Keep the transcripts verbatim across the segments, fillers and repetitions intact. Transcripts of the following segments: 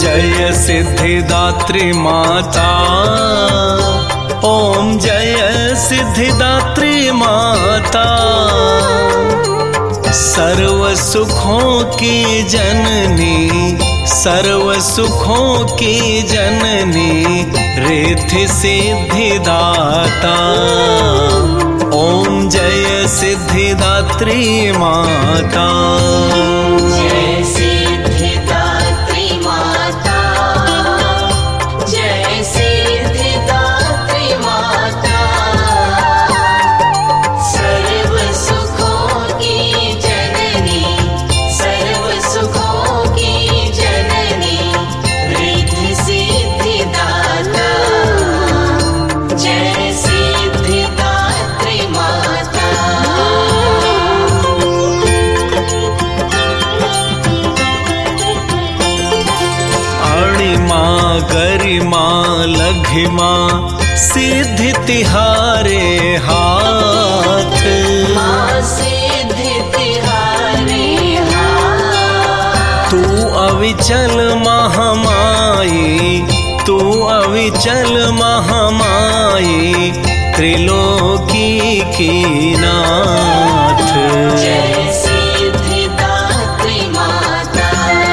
जय सिद्धिदात्री माता, ओम जय सिद्धिदात्री माता। सर्व सुखों की जननी, सर्व सुखों की जननी, रिद्धि सिद्धिदाता। ओम जय सिद्धिदात्री माता। जय सिद्धिदात्री माता, जय सिद्धिदात्री माता। सर्व सुखों की जननी, सर्व सुखों की जननी, रिद्धि सिद्धिदाता। जय सिद्धिदात्री माता। अणिमा गरिमा लघिमा, सिद्धि तिहारे हाथ। माँ सिद्धि तिहारे हाथ। तू अविचल महामाई, तू अविचल महामाई, त्रिलोकी की नाथ। जय सिद्धिदात्री माता।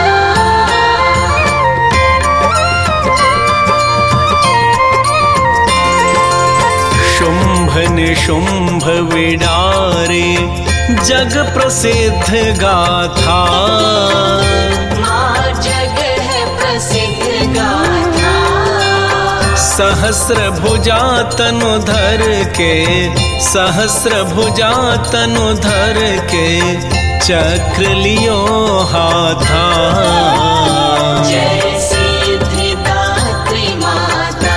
शुंभ निशुंभ विडारे, जग प्रसिद्ध गाथा। माँ जग है प्रसिद्ध गाथा। सहस्र भुजा तनु धर के, सहस्र भुजा तनु धर के, चक्र लियो हाथा। जय सिद्धिदात्री माता।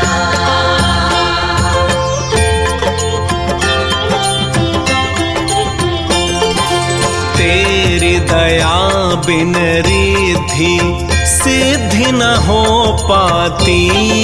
तेरी दया बिन रिद्धि सिद्धि न हो पाती।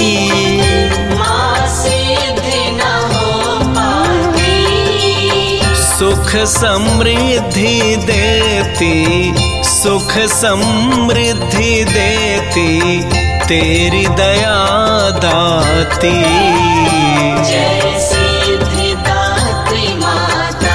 माँ सिद्धि न हो पाती। सुख समृद्धि देती, सुख समृद्धि देती, तेरी दया दाती। जय सिद्धिदात्री माता।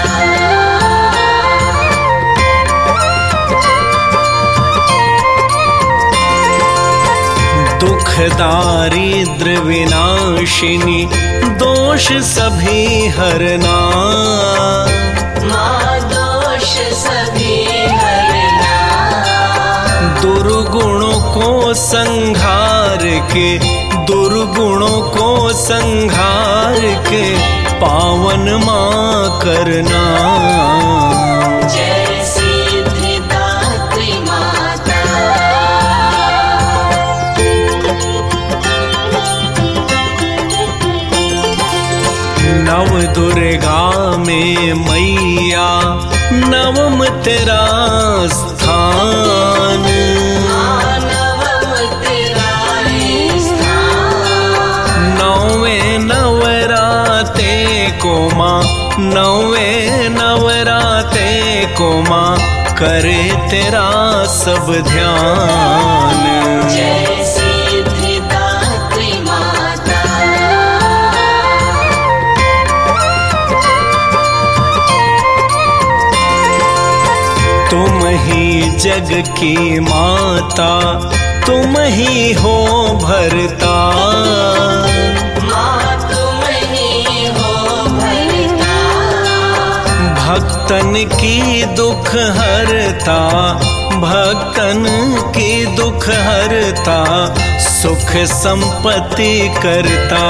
दुख दारिद्र विनाशिनी, दोष सभी हरना। माँ दोष सभी हरना। दुर्गुणों को संहार के, दुर्गुणों को संहार के, पावन माँ करना। जय सिद्धिदात्री माता। नव दुर्गा में मैया, नवम तेरा स्थान। नवम तेरा स्थान। नौवे नवराते को माँ, नौवे नवराते को माँ, करे तेरा सब ध्यान। जय सिद्धिदात्री माता। तुम ही जग की माता, तुम ही हो भरता। माँ तुम ही हो भरता। भक्तन की दुख हरता, भक्तन की दुख हरता, सुख संपत्ति करता।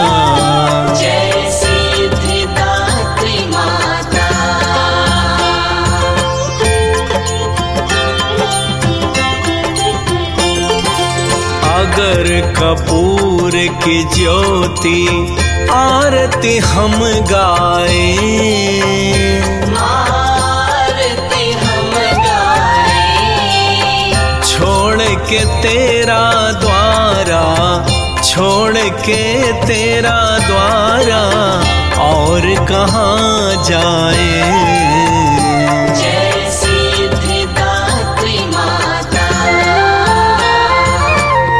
जय सिद्धिदात्री माता। अगर कपूर की ज्योति, आरती हम गाए। आरती हम गाए। छोड़ के तेरा द्वारा, छोड़ के तेरा द्वारा, और कहाँ जाए। जय सिद्धिदात्री माता।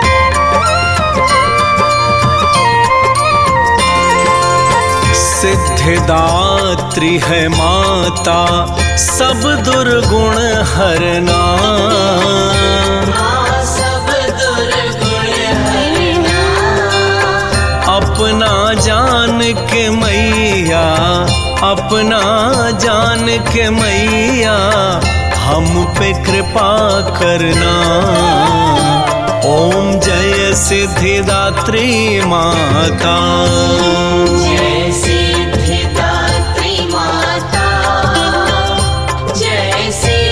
सिद्धिदात्री है माता, सब दुर्गुण हरना। माँ सब दुर्गुण हरना। अपना जान के मैया, अपना जान के मैया, हम पे कृपा करना। ओम जय सिद्धिदात्री माता। जय सिद्धिदात्री माता, जय सिद्धिदात्री